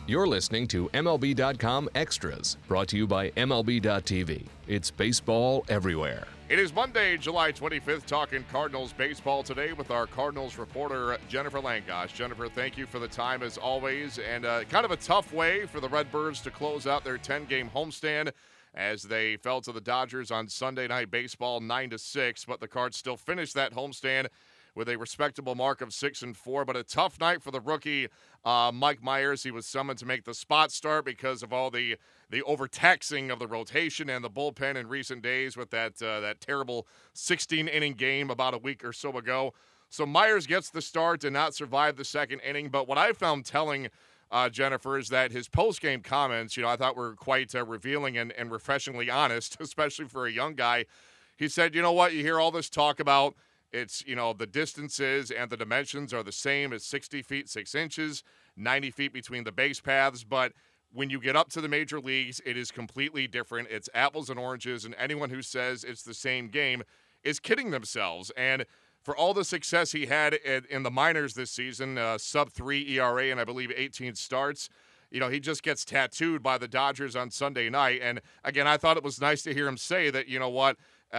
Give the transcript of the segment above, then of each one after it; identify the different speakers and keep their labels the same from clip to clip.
Speaker 1: You're listening to MLB.com Extras, brought to you by MLB.tv. It's baseball everywhere.
Speaker 2: It is Monday, July 25th, talking Cardinals baseball today with our Cardinals reporter, Jennifer Langosh. Jennifer, thank you for the time as always. And kind of a tough way for the Redbirds to close out their 10-game homestand as they fell to the Dodgers on Sunday Night Baseball 9-6. But the Cards still finished that homestand with a respectable mark of 6-4. But a tough night for the rookie, Mike Myers. He was summoned to make the spot start because of all the overtaxing of the rotation and the bullpen in recent days with that terrible 16-inning game about a week or so ago. So Myers gets the start, did not survive the second inning. But what I found telling, Jennifer, is that his post-game comments, I thought were quite revealing and refreshingly honest, especially for a young guy. He said, you know what, you hear all this talk about it's, the distances and the dimensions are the same as 60 feet, 6 inches, 90 feet between the base paths. But when you get up to the major leagues, it is completely different. It's apples and oranges, and anyone who says it's the same game is kidding themselves. And for all the success he had in the minors this season, sub-3 ERA and I believe 18 starts, he just gets tattooed by the Dodgers on Sunday night. And, again, I thought it was nice to hear him say that, you know what,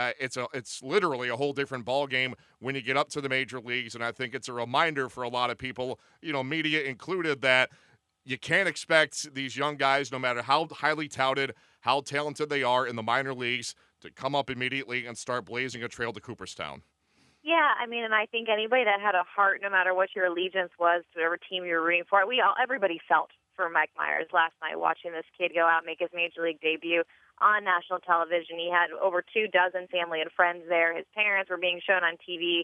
Speaker 2: it's literally a whole different ball game when you get up to the major leagues, and I think it's a reminder for a lot of people, media included, that you can't expect these young guys, no matter how highly touted, how talented they are in the minor leagues, to come up immediately and start blazing a trail to Cooperstown.
Speaker 3: Yeah, and I think anybody that had a heart, no matter what your allegiance was to whatever team you were rooting for, everybody felt for Mike Myers last night watching this kid go out and make his major league debut on national television. He had over 24 family and friends there. His parents were being shown on TV.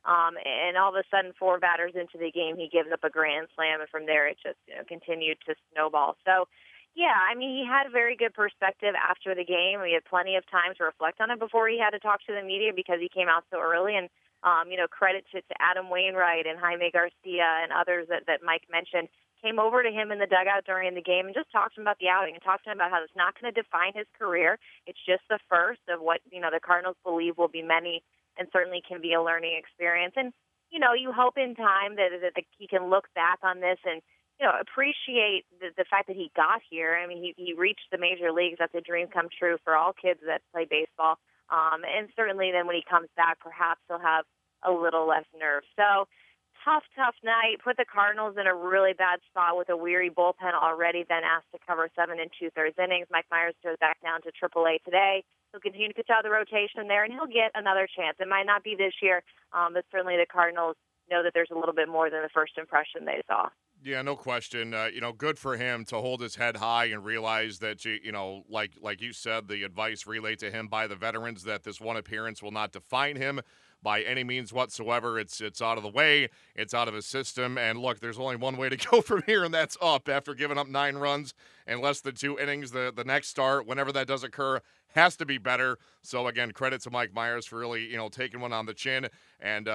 Speaker 3: And all of a sudden, 4 batters into the game, he gives up a grand slam. And from there, it just continued to snowball. So, yeah, he had a very good perspective after the game. We had plenty of time to reflect on it before he had to talk to the media because he came out so early. And, credit to Adam Wainwright and Jaime Garcia and others that Mike mentioned, came over to him in the dugout during the game and just talked to him about the outing and talked to him about how it's not going to define his career. It's just the first of what, the Cardinals believe will be many and certainly can be a learning experience. And, you hope in time that he can look back on this and, appreciate the fact that he got here. He reached the major leagues. That's a dream come true for all kids that play baseball. And certainly then when he comes back, perhaps he'll have a little less nerve. So, tough night. Put the Cardinals in a really bad spot with a weary bullpen already, then asked to cover 7 2/3 innings. Mike Myers goes back down to AAA today. He'll continue to pitch out of the rotation there, and he'll get another chance. It might not be this year, but certainly the Cardinals know that there's a little bit more than the first impression they saw.
Speaker 2: Yeah, no question. Good for him to hold his head high and realize that, like you said, the advice relayed to him by the veterans that this one appearance will not define him by any means whatsoever. It's out of the way. It's out of his system. And look, there's only one way to go from here, and that's up. After giving up 9 runs in less than 2 innings, the next start, whenever that does occur, has to be better. So, again, credit to Mike Myers for really, taking one on the chin and,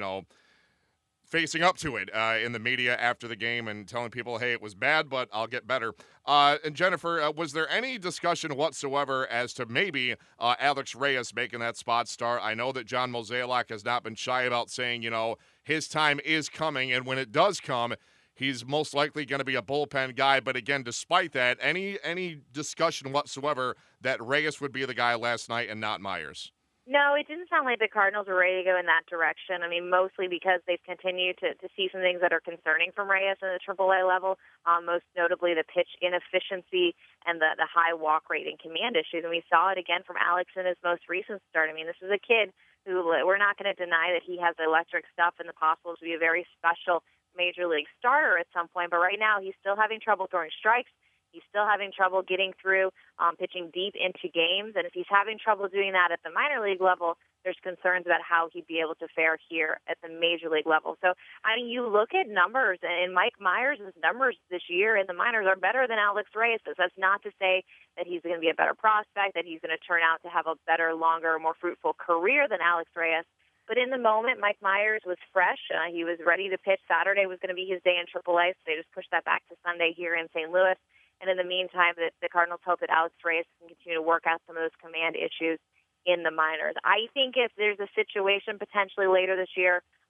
Speaker 2: facing up to it in the media after the game and telling people, hey, it was bad, but I'll get better. And Jennifer, was there any discussion whatsoever as to maybe Alex Reyes making that spot start? I know that John Mozeliak has not been shy about saying, his time is coming, and when it does come, he's most likely going to be a bullpen guy. But again, despite that, any discussion whatsoever that Reyes would be the guy last night and not Myers?
Speaker 3: No, it didn't sound like the Cardinals were ready to go in that direction. Mostly because they've continued to see some things that are concerning from Reyes in the AAA level, most notably the pitch inefficiency and the high walk rate and command issues. And we saw it again from Alex in his most recent start. This is a kid who we're not going to deny that he has electric stuff and the possible to be a very special major league starter at some point. But right now he's still having trouble throwing strikes. He's still having trouble getting through, pitching deep into games. And if he's having trouble doing that at the minor league level, there's concerns about how he'd be able to fare here at the major league level. So, you look at numbers, and Mike Myers' numbers this year in the minors are better than Alex Reyes'. That's not to say that he's going to be a better prospect, that he's going to turn out to have a better, longer, more fruitful career than Alex Reyes. But in the moment, Mike Myers was fresh. He was ready to pitch. Saturday was going to be his day in AAA, so they just pushed that back to Sunday here in St. Louis. And in the meantime, the Cardinals hope that Alex Reyes can continue to work out some of those command issues in the minors. I think if there's a situation potentially later this year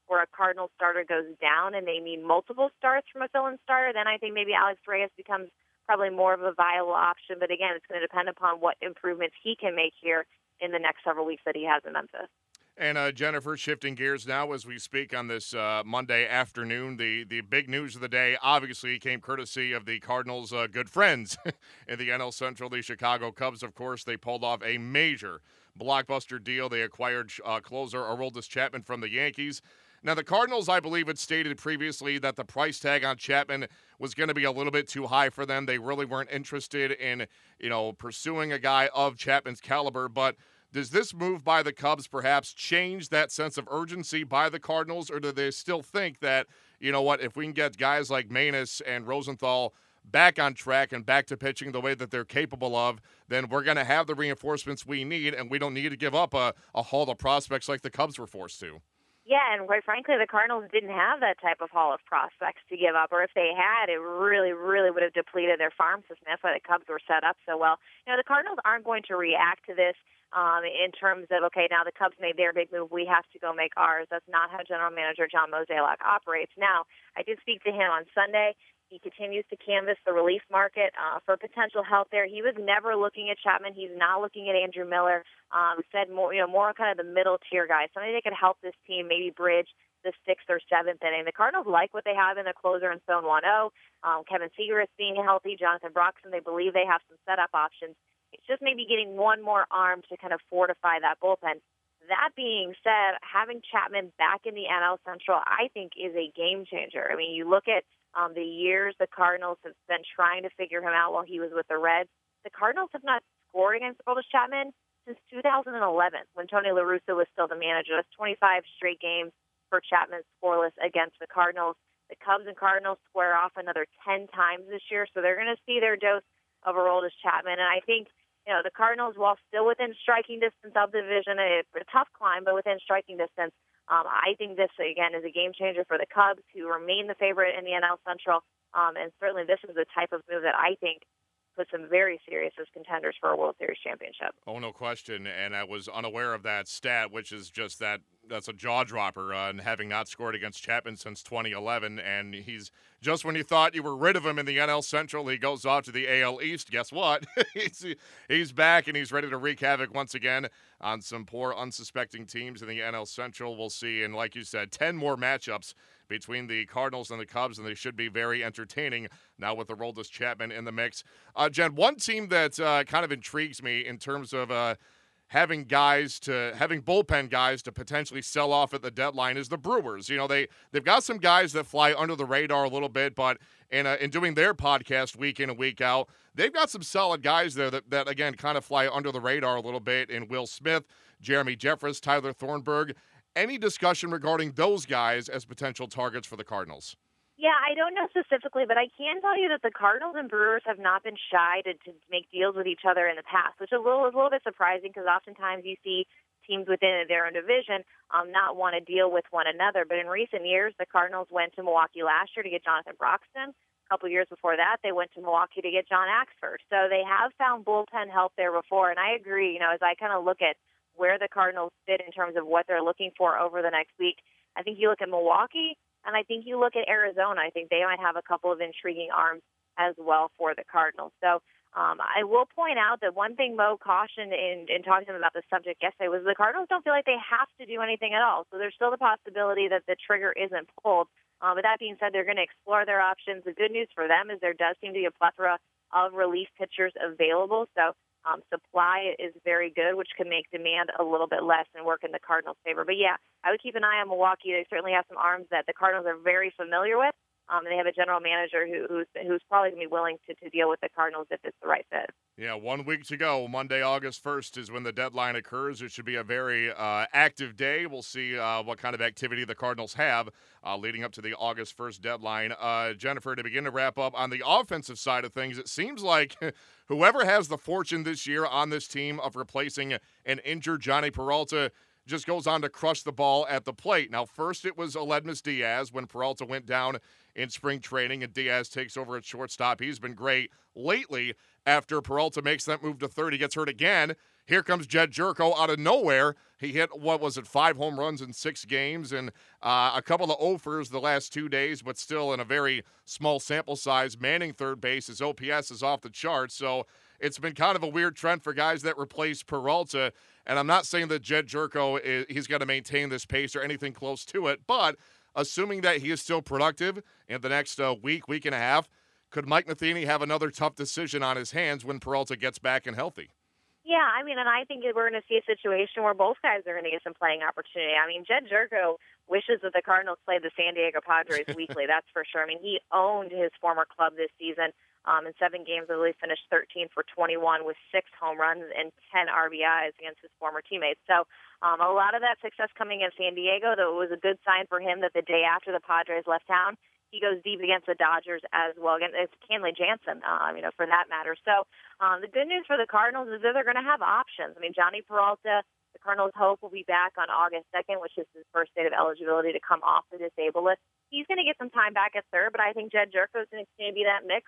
Speaker 3: where a Cardinal starter goes down and they need multiple starts from a fill-in starter, then I think maybe Alex Reyes becomes probably more of a viable option. But again, it's going to depend upon what improvements he can make here in the next several weeks that he has in Memphis.
Speaker 2: And Jennifer, shifting gears now as we speak on this Monday afternoon, the big news of the day obviously came courtesy of the Cardinals' good friends in the NL Central, the Chicago Cubs. Of course, they pulled off a major blockbuster deal. They acquired closer Aroldis Chapman from the Yankees. Now, the Cardinals, I believe, had stated previously that the price tag on Chapman was going to be a little bit too high for them. They really weren't interested in, pursuing a guy of Chapman's caliber, but does this move by the Cubs perhaps change that sense of urgency by the Cardinals, or do they still think that, if we can get guys like Maness and Rosenthal back on track and back to pitching the way that they're capable of, then we're going to have the reinforcements we need, and we don't need to give up a haul of prospects like the Cubs were forced to?
Speaker 3: Yeah, and quite frankly, the Cardinals didn't have that type of haul of prospects to give up, or if they had, it really, really would have depleted their farm system. That's why the Cubs were set up so well. The Cardinals aren't going to react to this in terms of, okay, now the Cubs made their big move, we have to go make ours. That's not how General Manager John Mozeliak operates. Now, I did speak to him on Sunday. He continues to canvass the relief market for potential help there. He was never looking at Chapman. He's not looking at Andrew Miller. Said more kind of the middle tier guys, somebody that could help this team maybe bridge the 6th or 7th inning. The Cardinals like what they have in the closer in Stone 1-0. Kevin Seager is being healthy. Jonathan Broxton, they believe they have some setup options. It's just maybe getting one more arm to kind of fortify that bullpen. That being said, having Chapman back in the NL Central, I think, is a game changer. I mean, you look at the years the Cardinals have been trying to figure him out while he was with the Reds. The Cardinals have not scored against Aroldis Chapman since 2011, when Tony La Russa was still the manager. That's 25 straight games for Chapman scoreless against the Cardinals. The Cubs and Cardinals square off another 10 times this year, so they're going to see their dose of Aroldis Chapman. And I think, the Cardinals, while still within striking distance of the division, it's a tough climb, but within striking distance, I think this, again, is a game changer for the Cubs, who remain the favorite in the NL Central. And certainly this is the type of move that I think puts them very serious as contenders for a World Series championship.
Speaker 2: Oh, no question. And I was unaware of that stat, which is just that's a jaw dropper, and having not scored against Chapman since 2011. And he's just when you thought you were rid of him in the NL Central, he goes off to the AL East. Guess what? he's back, and he's ready to wreak havoc once again on some poor, unsuspecting teams in the NL Central. We'll see. And like you said, 10 more matchups between the Cardinals and the Cubs, and they should be very entertaining now with Aroldis Chapman in the mix. Jen, one team that kind of intrigues me in terms of having bullpen guys to potentially sell off at the deadline is the Brewers. They've got some guys that fly under the radar a little bit, but in doing their podcast week in and week out, they've got some solid guys there that again kind of fly under the radar a little bit in Will Smith, Jeremy Jeffress, Tyler Thornburg. Any discussion regarding those guys as potential targets for the Cardinals?
Speaker 3: Yeah, I don't know specifically, but I can tell you that the Cardinals and Brewers have not been shy to make deals with each other in the past, which is a little bit surprising because oftentimes you see teams within their own division not want to deal with one another. But in recent years, the Cardinals went to Milwaukee last year to get Jonathan Broxton. A couple years before that, they went to Milwaukee to get John Axford. So they have found bullpen help there before, and I agree, as I kind of look at where the Cardinals fit in terms of what they're looking for over the next week, I think you look at Milwaukee, and I think you look at Arizona. I think they might have a couple of intriguing arms as well for the Cardinals. So I will point out that one thing Mo cautioned in talking to him about the subject yesterday was the Cardinals don't feel like they have to do anything at all. So there's still the possibility that the trigger isn't pulled. But that being said, they're going to explore their options. The good news for them is there does seem to be a plethora of relief pitchers available. So supply is very good, which can make demand a little bit less and work in the Cardinals' favor. But, yeah, I would keep an eye on Milwaukee. They certainly have some arms that the Cardinals are very familiar with. And they have a general manager who's probably going to be willing to deal with the Cardinals if it's the right fit.
Speaker 2: Yeah, 1 week to go. Monday, August 1st is when the deadline occurs. It should be a very active day. We'll see what kind of activity the Cardinals have leading up to the August 1st deadline. Jennifer, to begin to wrap up on the offensive side of things, it seems like whoever has the fortune this year on this team of replacing an injured Johnny Peralta just goes on to crush the ball at the plate. Now, first it was Aledmys Diaz when Peralta went down in spring training and Diaz takes over at shortstop. He's been great lately. After Peralta makes that move to third, he gets hurt again. here comes Jedd Gyorko out of nowhere. He hit, 5 home runs in 6 games and a couple of offers the last 2 days, but still in a very small sample size. Manning third base. His OPS is off the charts. So it's been kind of a weird trend for guys that replace Peralta. And I'm not saying that Jedd Gyorko, he's going to maintain this pace or anything close to it, but assuming that he is still productive in the next week and a half, could Mike Matheny have another tough decision on his hands when Peralta gets back and healthy?
Speaker 3: Yeah, I mean, and I think we're going to see a situation where both guys are going to get some playing opportunity. I mean, Jedd Gyorko wishes that the Cardinals played the San Diego Padres weekly, that's for sure. I mean, he owned his former club this season. In 7 games, I believe, finished 13 for 21 with 6 home runs and 10 RBIs against his former teammates. So a lot of that success coming in San Diego, though it was a good sign for him that the day after the Padres left town, he goes deep against the Dodgers as well. Again, it's Kenley Jansen, for that matter. So the good news for the Cardinals is that they're going to have options. I mean, Jhonny Peralta, the Cardinals hope will be back on August 2nd, which is his first date of eligibility to come off the disabled list. He's going to get some time back at third, but I think Jedd Gyorko is going to continue to be that mix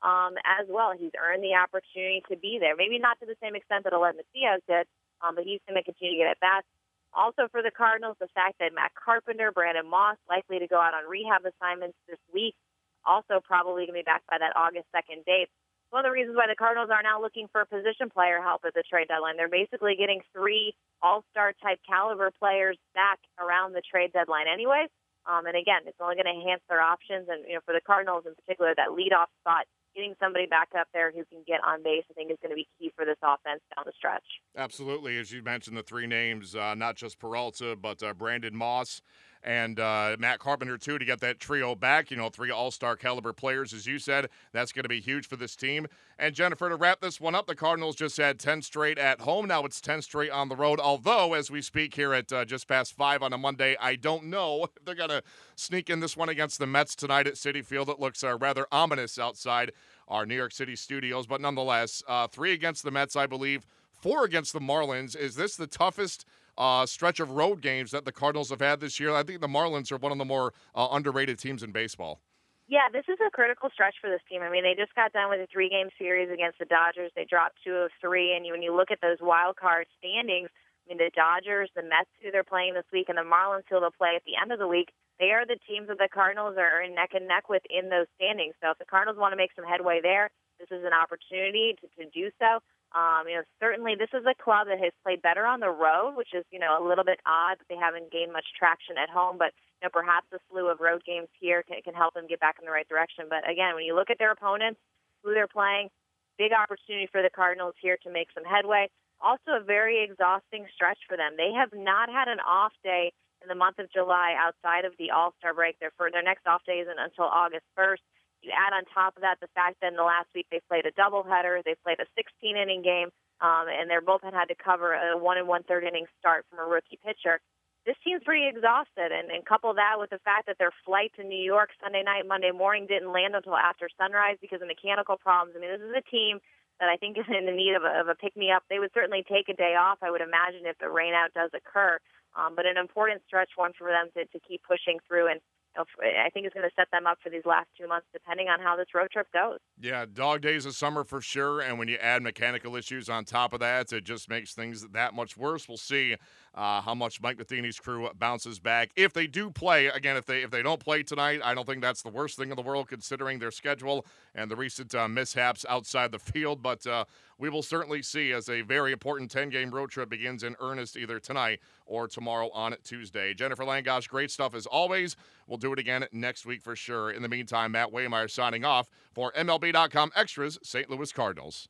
Speaker 3: as well. He's earned the opportunity to be there. Maybe not to the same extent that Aledmys Diaz did, but he's going to continue to get at bats. Also for the Cardinals, the fact that Matt Carpenter, Brandon Moss, likely to go out on rehab assignments this week, also probably going to be back by that August 2nd date. One of the reasons why the Cardinals are now looking for position player help at the trade deadline. They're basically getting 3 all-star type caliber players back around the trade deadline anyways. And again, it's only going to enhance their options. And, for the Cardinals in particular, that leadoff spot, getting somebody back up there who can get on base, I think is going to be key for this offense down the stretch. Absolutely.
Speaker 2: As you mentioned, the 3 names, not just Peralta, but Brandon Moss and Matt Carpenter, too, to get that trio back. 3 all-star caliber players, as you said. That's going to be huge for this team. And, Jennifer, to wrap this one up, the Cardinals just had 10 straight at home. Now it's 10 straight on the road. Although, as we speak here at just past 5 on a Monday, I don't know if they're going to sneak in this one against the Mets tonight at Citi Field. It looks rather ominous outside our New York City studios. But nonetheless, 3 against the Mets, I believe, 4 against the Marlins. Is this the toughest stretch of road games that the Cardinals have had this year? I think the Marlins are one of the more underrated teams in baseball.
Speaker 3: Yeah, this is a critical stretch for this team. I mean, they just got done with a 3-game series against the Dodgers. They dropped 2 of 3, and when you look at those wild card standings, I mean, the Dodgers, the Mets, who they're playing this week, and the Marlins, who they'll play at the end of the week, they are the teams that the Cardinals are neck and neck with in those standings. So if the Cardinals want to make some headway there, this is an opportunity to do so. Certainly this is a club that has played better on the road, which is, a little bit odd that they haven't gained much traction at home. But, perhaps the slew of road games here can help them get back in the right direction. But, again, when you look at their opponents, who they're playing, big opportunity for the Cardinals here to make some headway. Also a very exhausting stretch for them. They have not had an off day in the month of July outside of the All-Star break. Their next off day isn't until August 1st. You add on top of that the fact that in the last week they played a doubleheader. They played a 16-inning game, and their bullpen had to cover a 1 1/3 inning start from a rookie pitcher. This team's pretty exhausted, and couple that with the fact that their flight to New York Sunday night, Monday morning didn't land until after sunrise because of mechanical problems. I mean, this is a team that I think is in the need of a pick-me-up. They would certainly take a day off, I would imagine, if the rainout does occur. But an important stretch one for them to keep pushing through, and I think it's going to set them up for these last 2 months, depending on how this road trip goes.
Speaker 2: Yeah, dog days of summer for sure, and when you add mechanical issues on top of that, it just makes things that much worse. We'll see how much Mike Matheny's crew bounces back. If they do play, again, if they don't play tonight, I don't think that's the worst thing in the world considering their schedule and the recent mishaps outside the field, but we will certainly see as a very important 10-game road trip begins in earnest either tonight or tomorrow on Tuesday. Jennifer Langosh, great stuff as always. We'll do it again next week for sure. In the meantime, Matt Waymeyer signing off for MLB.com Extras, St. Louis Cardinals.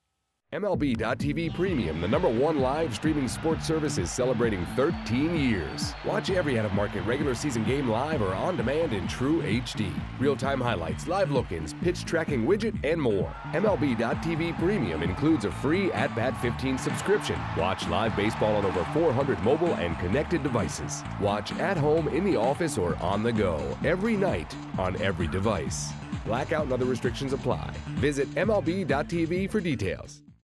Speaker 1: MLB.tv Premium, the #1 live streaming sports service, is celebrating 13 years. Watch every out-of-market regular season game live or on demand in true HD. Real-time highlights, live look-ins, pitch tracking widget, and more. MLB.tv Premium includes a free At-Bat 15 subscription. Watch live baseball on over 400 mobile and connected devices. Watch at home, in the office, or on the go every night on every device. Blackout and other restrictions apply. Visit MLB.tv for details.